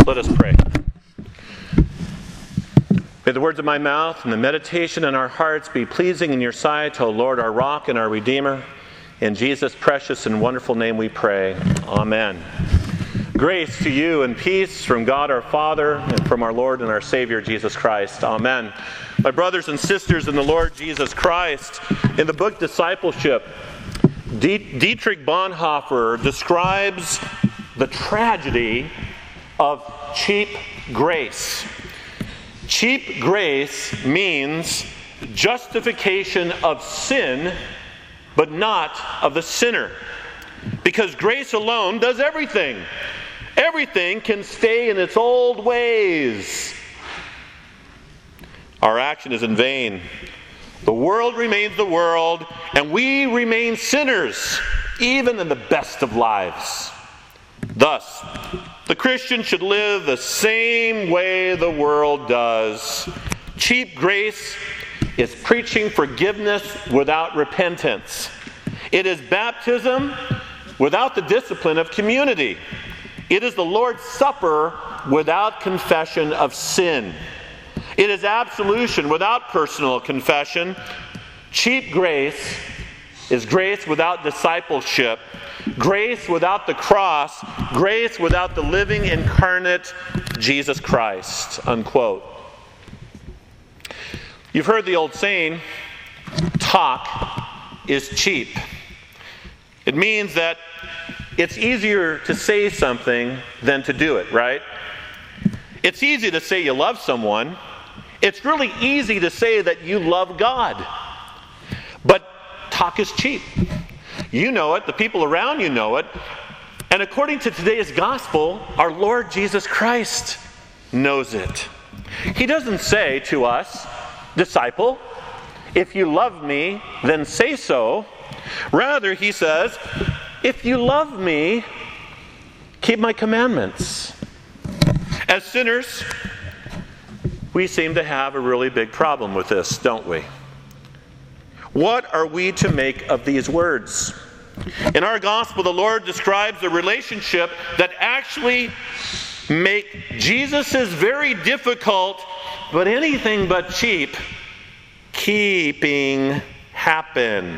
Let us pray. May the words of my mouth and the meditation in our hearts be pleasing in your sight, O Lord, our rock and our Redeemer. In Jesus' precious and wonderful name we pray. Amen. Grace to you and peace from God our Father and from our Lord and our Savior Jesus Christ. Amen. My brothers and sisters in the Lord Jesus Christ, in the book Discipleship, Dietrich Bonhoeffer describes the tragedy of cheap grace. Cheap grace means justification of sin, but not of the sinner. Because grace alone does everything. Everything can stay in its old ways. Our action is in vain. The world remains the world, and we remain sinners, even in the best of lives. Thus, the Christian should live the same way the world does. Cheap grace is preaching forgiveness without repentance. It is baptism without the discipline of community. It is the Lord's Supper without confession of sin. It is absolution without personal confession. Cheap grace is grace without discipleship. Grace without the cross. Grace without the living, incarnate Jesus Christ. Unquote. You've heard the old saying, talk is cheap. It means that it's easier to say something than to do it, right? It's easy to say you love someone. It's really easy to say that you love God. But talk is cheap. You know it, the people around you know it. And according to today's gospel, our Lord Jesus Christ knows it. He doesn't say to us, disciple, if you love me, then say so. Rather, he says, if you love me, keep my commandments. As sinners, we seem to have a really big problem with this, don't we? What are we to make of these words? In our gospel, the Lord describes a relationship that actually make Jesus' very difficult, but anything but cheap, keeping happen.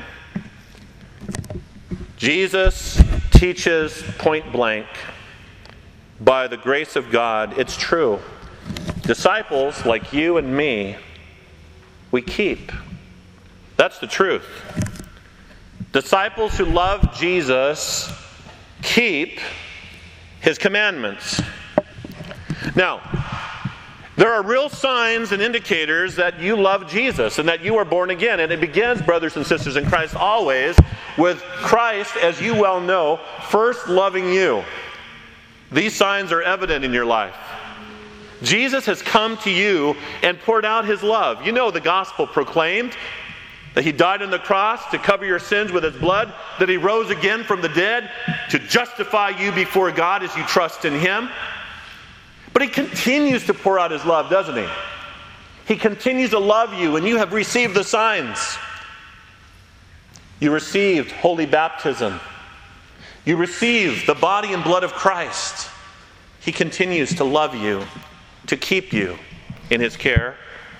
Jesus teaches point blank, by the grace of God, it's true. Disciples like you and me, we keep. That's the truth. Disciples who love Jesus keep His commandments. Now, there are real signs and indicators that you love Jesus and that you are born again. And it begins, brothers and sisters in Christ, always with Christ, as you well know, first loving you. These signs are evident in your life. Jesus has come to you and poured out His love. You know the gospel proclaimed that He died on the cross to cover your sins with His blood, that He rose again from the dead to justify you before God as you trust in Him. But He continues to pour out His love, doesn't He? He continues to love you, and you have received the signs. You received holy baptism. You received the body and blood of Christ. He continues to love you, to keep you in His care.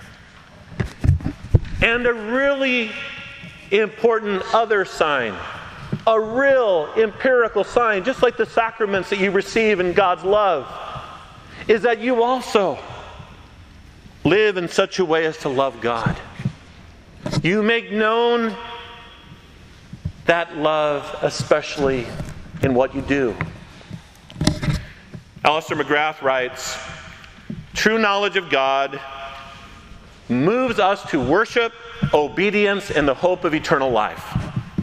And a really important other sign, a real empirical sign, just like the sacraments that you receive in God's love, is that you also live in such a way as to love God. You make known that love, especially in what you do. Alistair McGrath writes, true knowledge of God moves us to worship, obedience, and the hope of eternal life.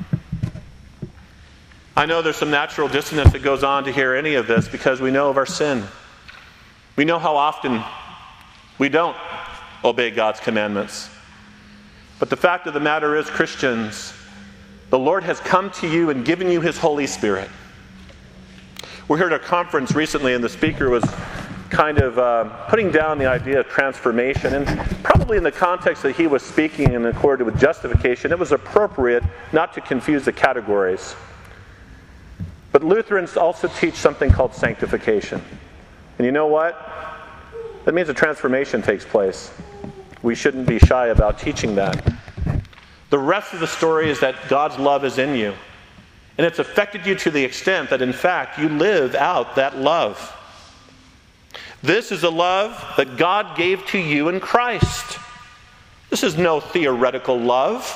I know there's some natural dissonance that goes on to hear any of this because we know of our sin. We know how often we don't obey God's commandments. But the fact of the matter is, Christians, the Lord has come to you and given you His Holy Spirit. We heard a conference recently and the speaker was kind of putting down the idea of transformation, and probably in the context that he was speaking in accord with justification, it was appropriate not to confuse the categories. But Lutherans also teach something called sanctification. And you know what? That means a transformation takes place. We shouldn't be shy about teaching that. The rest of the story is that God's love is in you. And it's affected you to the extent that, in fact, you live out that love. This is a love that God gave to you in Christ. This is no theoretical love.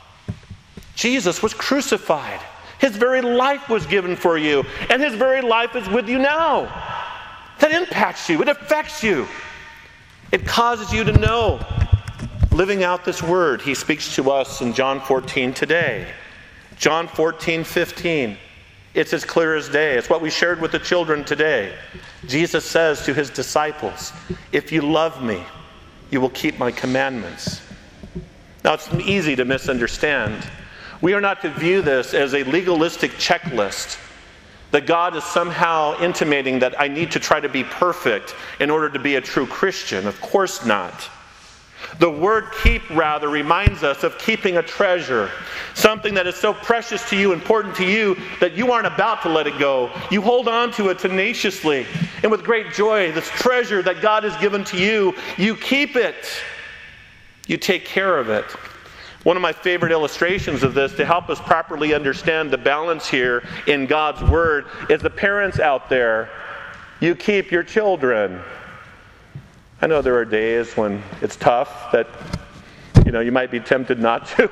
Jesus was crucified. His very life was given for you. And His very life is with you now. That impacts you. It affects you. It causes you to know. Living out this word, He speaks to us in John 14 today. John 14:15. It's as clear as day. It's what we shared with the children today. Jesus says to His disciples, "If you love me, you will keep my commandments." Now, it's easy to misunderstand. We are not to view this as a legalistic checklist, that God is somehow intimating that I need to try to be perfect in order to be a true Christian. Of course not. The word keep, rather, reminds us of keeping a treasure, something that is so precious to you, important to you, that you aren't about to let it go. You hold on to it tenaciously and with great joy. This treasure that God has given to you, you keep it. You take care of it. One of my favorite illustrations of this, to help us properly understand the balance here in God's Word, is the parents out there. You keep your children. I know there are days when it's tough, that you might be tempted not to.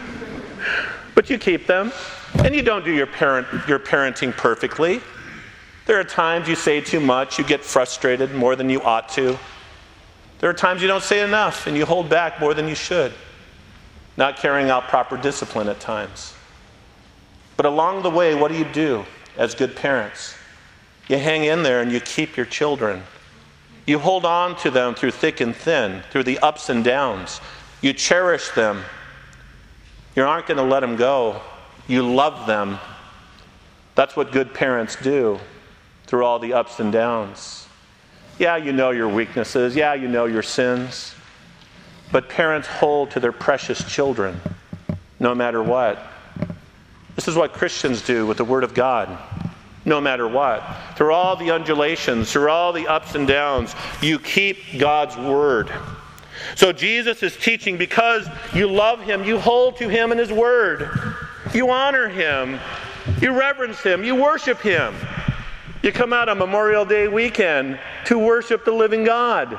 But you keep them. And you don't do your parenting perfectly. There are times you say too much, you get frustrated more than you ought to. There are times you don't say enough and you hold back more than you should. Not carrying out proper discipline at times. But along the way, what do as good parents? You hang in there and you keep your children. You hold on to them through thick and thin, through the ups and downs. You cherish them. You aren't going to let them go. You love them. That's what good parents do through all the ups and downs. Yeah, you know your weaknesses. Yeah, you know your sins. But parents hold to their precious children, no matter what. This is what Christians do with the Word of God, no matter what. Through all the undulations, through all the ups and downs, you keep God's Word. So Jesus is teaching, because you love Him, you hold to Him and His Word. You honor Him. You reverence Him. You worship Him. You come out on Memorial Day weekend to worship the living God.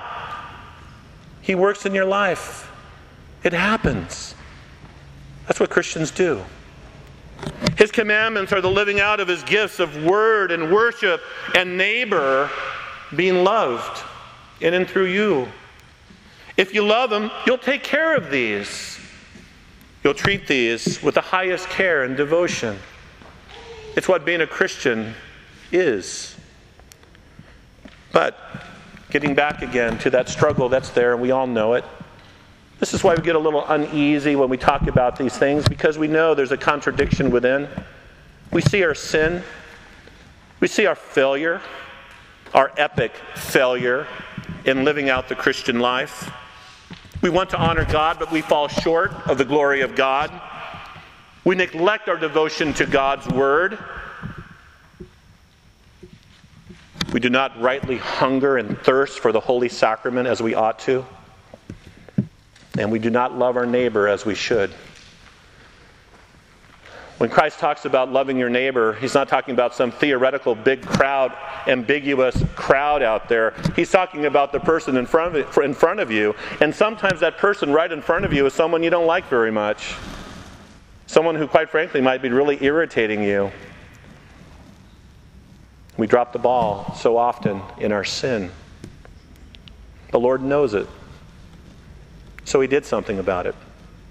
He works in your life. It happens. That's what Christians do. His commandments are the living out of His gifts of word and worship and neighbor being loved in and through you. If you love Him, you'll take care of these. You'll treat these with the highest care and devotion. It's what being a Christian is. But getting back again to that struggle that's there, and we all know it. This is why we get a little uneasy when we talk about these things, because we know there's a contradiction within. We see our sin. We see our failure, our epic failure in living out the Christian life. We want to honor God, but we fall short of the glory of God. We neglect our devotion to God's Word. We do not rightly hunger and thirst for the Holy Sacrament as we ought to. And we do not love our neighbor as we should. When Christ talks about loving your neighbor, He's not talking about some theoretical big crowd, ambiguous crowd out there. He's talking about the person in front of you. And sometimes that person right in front of you is someone you don't like very much. Someone who, quite frankly, might be really irritating you. We drop the ball so often in our sin. The Lord knows it. So He did something about it.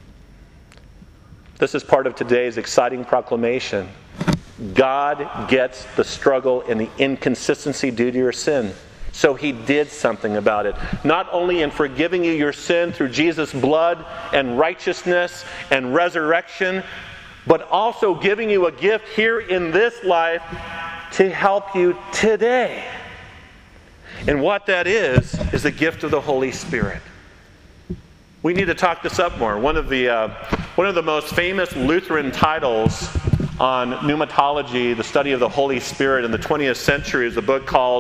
This is part of today's exciting proclamation. God gets the struggle and the inconsistency due to your sin. So He did something about it. Not only in forgiving you your sin through Jesus' blood and righteousness and resurrection, but also giving you a gift here in this life to help you today. And what that is the gift of the Holy Spirit. We need to talk this up more. One of the most famous Lutheran titles on pneumatology, the study of the Holy Spirit in the 20th century, is a book called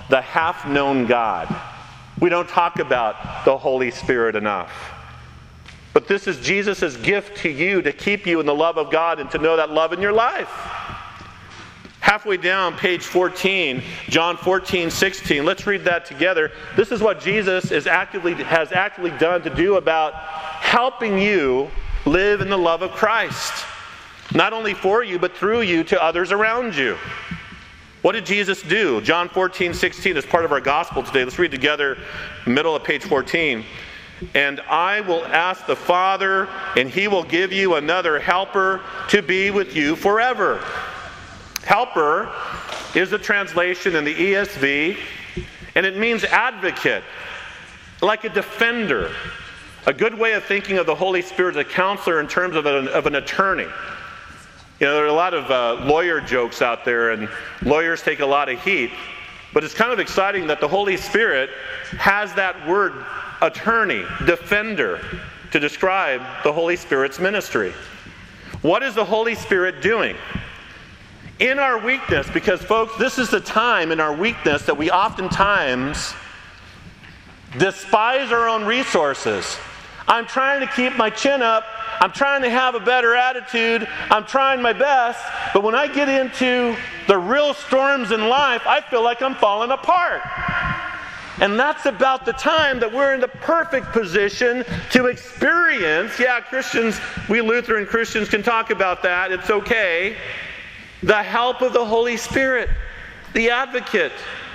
the half-known God. We don't talk about the Holy Spirit enough. But this is Jesus' gift to you to keep you in the love of God and to know that love in your life. Halfway down, page 14, John 14:16. Let's read that together. This is what Jesus has actively done to do about helping you live in the love of Christ. Not only for you, but through you to others around you. What did Jesus do? John 14:16 is part of our gospel today. Let's read together, middle of page 14. And I will ask the Father, and He will give you another helper to be with you forever. Helper is a translation in the ESV, and it means advocate, like a defender. A good way of thinking of the Holy Spirit as a counselor in terms of an attorney. You know, there are a lot of lawyer jokes out there, and lawyers take a lot of heat. But it's kind of exciting that the Holy Spirit has that word attorney, defender, to describe the Holy Spirit's ministry. What is the Holy Spirit doing? In our weakness, because folks, this is the time in our weakness that we oftentimes despise our own resources. I'm trying to keep my chin up. I'm trying to have a better attitude. I'm trying my best. But when I get into the real storms in life, I feel like I'm falling apart. And that's about the time that we're in the perfect position to experience, Christians, we Lutheran Christians can talk about that, it's okay, the help of the Holy Spirit, the advocate.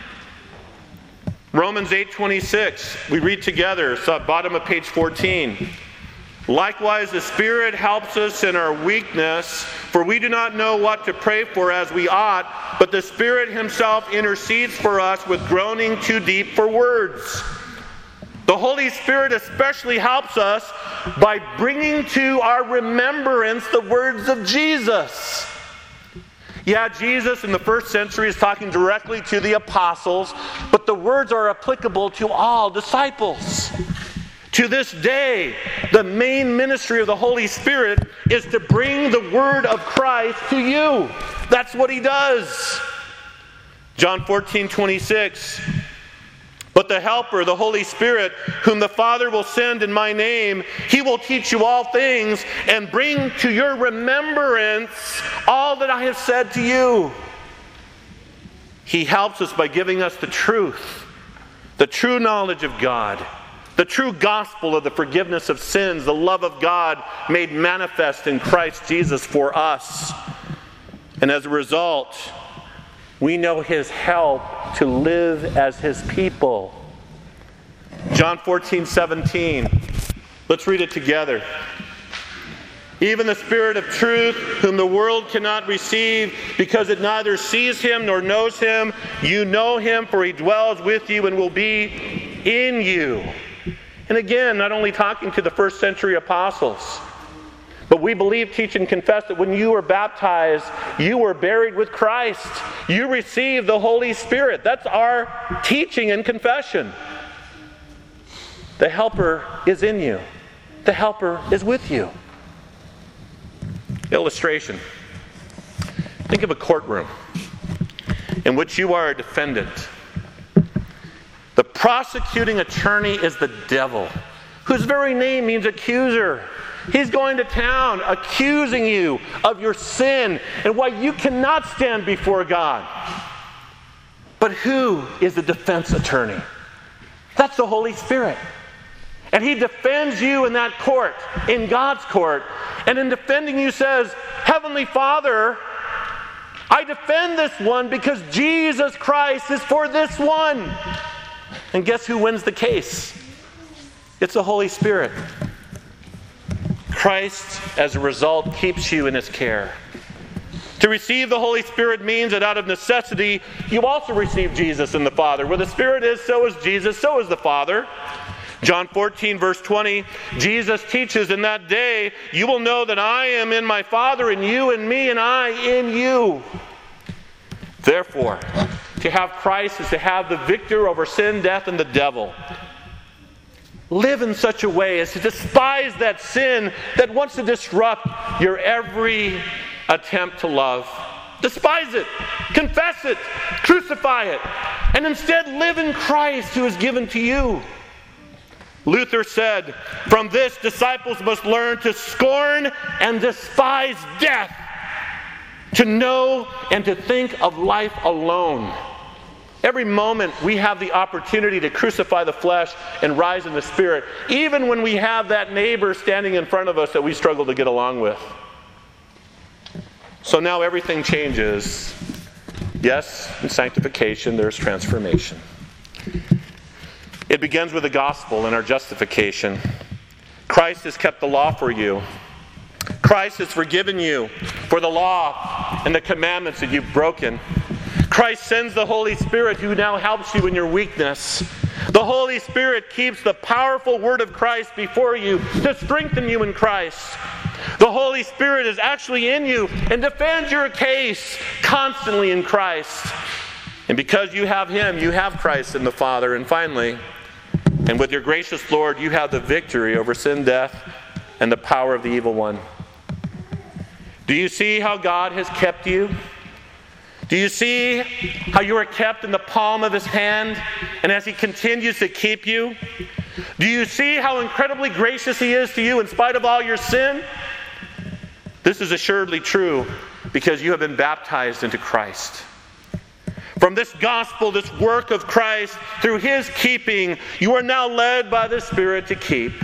Romans 8:26, we read together, so bottom of page 14. Likewise, the Spirit helps us in our weakness, for we do not know what to pray for as we ought, but the Spirit Himself intercedes for us with groaning too deep for words. The Holy Spirit especially helps us by bringing to our remembrance the words of Jesus. Jesus in the first century is talking directly to the apostles, but the words are applicable to all disciples. To this day, the main ministry of the Holy Spirit is to bring the word of Christ to you. That's what He does. John 14:26. But the Helper, the Holy Spirit, whom the Father will send in my name, He will teach you all things and bring to your remembrance all that I have said to you. He helps us by giving us the truth, the true knowledge of God, the true gospel of the forgiveness of sins, the love of God made manifest in Christ Jesus for us. And as a result, we know His help to live as His people. John 14:17. Let's read it together. Even the Spirit of truth, whom the world cannot receive, because it neither sees Him nor knows Him, you know Him, for He dwells with you and will be in you. And again, not only talking to the first century apostles, but we believe, teach, and confess that when you were baptized, you were buried with Christ. You received the Holy Spirit. That's our teaching and confession. The Helper is in you. The Helper is with you. Illustration. Think of a courtroom in which you are a defendant. The prosecuting attorney is the devil, whose very name means accuser. He's going to town accusing you of your sin and why you cannot stand before God. But who is the defense attorney? That's the Holy Spirit. And He defends you in that court, in God's court. And in defending you says, Heavenly Father, I defend this one because Jesus Christ is for this one. And guess who wins the case? It's the Holy Spirit. Christ, as a result, keeps you in His care. To receive the Holy Spirit means that out of necessity, you also receive Jesus and the Father. Where the Spirit is, so is Jesus, so is the Father. John 14, verse 20, Jesus teaches, in that day, you will know that I am in my Father, and you in me, and I in you. Therefore, to have Christ is to have the victor over sin, death, and the devil. Live in such a way as to despise that sin that wants to disrupt your every attempt to love. Despise it. Confess it. Crucify it. and instead live in Christ who is given to you. Luther said, "From this, disciples must learn to scorn and despise death, to know and to think of life alone." Every moment we have the opportunity to crucify the flesh and rise in the Spirit, even when we have that neighbor standing in front of us that we struggle to get along with. So now everything changes. Yes, in sanctification there's transformation. It begins with the gospel and our justification. Christ has kept the law for you. Christ has forgiven you for the law and the commandments that you've broken. Christ sends the Holy Spirit who now helps you in your weakness. The Holy Spirit keeps the powerful word of Christ before you to strengthen you in Christ. The Holy Spirit is actually in you and defends your case constantly in Christ. And because you have Him, you have Christ and the Father. And finally, and with your gracious Lord, you have the victory over sin, death, and the power of the evil one. Do you see how God has kept you? Do you see how you are kept in the palm of His hand, and as He continues to keep you? Do you see how incredibly gracious He is to you in spite of all your sin? This is assuredly true because you have been baptized into Christ. From this gospel, this work of Christ, through His keeping, you are now led by the Spirit to keep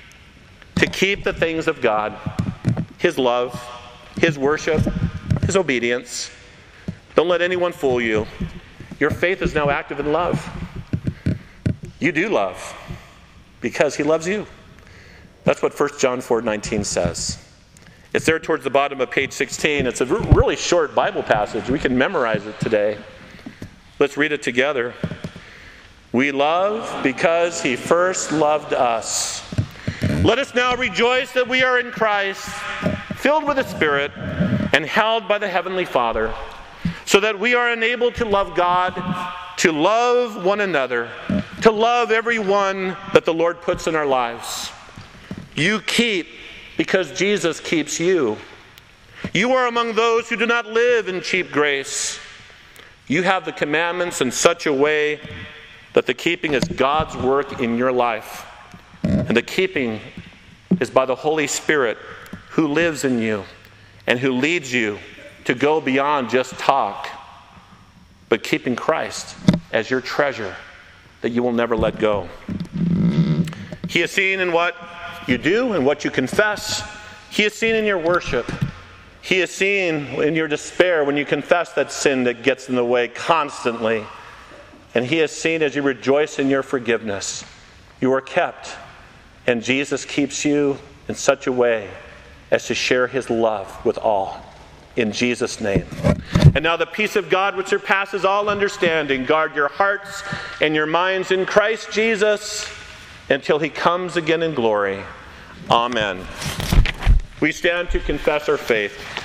the things of God, His love, His worship, His obedience. Don't let anyone fool you. Your faith is now active in love. You do love because He loves you. That's what 1 John 4:19 says. It's there towards the bottom of page 16. It's a really short Bible passage. We can memorize it today. Let's read it together. We love because He first loved us. Let us now rejoice that we are in Christ, filled with the Spirit, and held by the Heavenly Father, so that we are enabled to love God, to love one another, to love everyone that the Lord puts in our lives. You keep because Jesus keeps you. You are among those who do not live in cheap grace. You have the commandments in such a way that the keeping is God's work in your life. And the keeping is by the Holy Spirit who lives in you and who leads you to go beyond just talk, but keeping Christ as your treasure that you will never let go. He is seen in what you do and what you confess. He is seen in your worship. He is seen in your despair when you confess that sin that gets in the way constantly. And He is seen as you rejoice in your forgiveness. You are kept, and Jesus keeps you in such a way as to share His love with all. In Jesus' name. And now the peace of God which surpasses all understanding, guard your hearts and your minds in Christ Jesus until He comes again in glory. Amen. We stand to confess our faith.